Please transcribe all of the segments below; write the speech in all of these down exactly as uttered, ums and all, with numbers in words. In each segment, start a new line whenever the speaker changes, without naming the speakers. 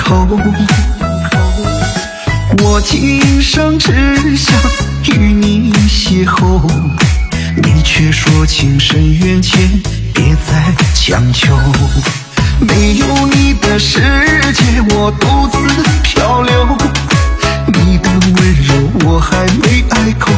口。我今生只想与你邂逅，你却说情深缘浅，别再强求。没有你的世界，我独自漂流，你的温柔我还没开口。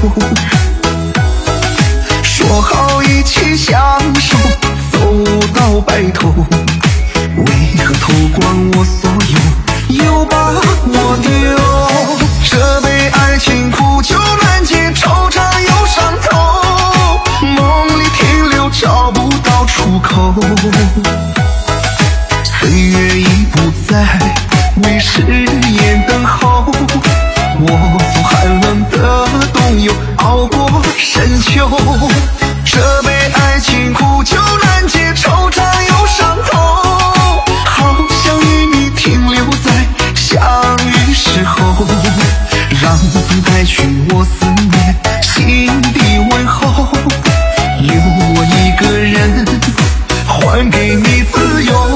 说好一起相守，走到白头，为何偷光我所有，又把我丢？这杯爱情苦酒难解，惆怅又伤透，梦里停留找不到出口。岁月已不再为誓言等候，我从寒冷的冬游熬过深秋。这杯爱情苦酒难解，惆怅又伤透，好想与你停留在相遇时候，让风带去我思念心底问候，留我一个人还给你自由。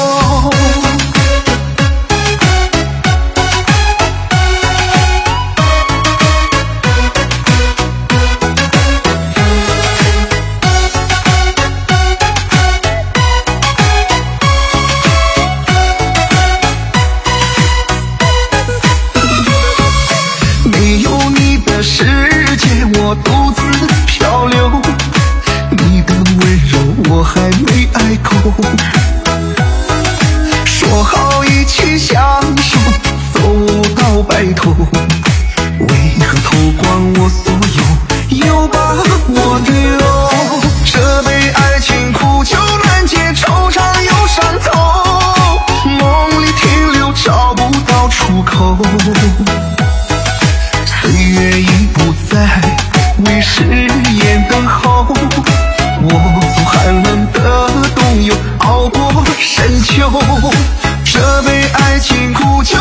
世界我独自漂流，你的温柔我还没开口。说好一起相守，走到白头，为何偷光我所有，又把我丢？这杯爱情苦酒难解，惆怅又伤透，梦里停留找不到出口。岁月已不再为誓言等候，我从寒冷的冬游熬过深秋。这杯爱情苦酒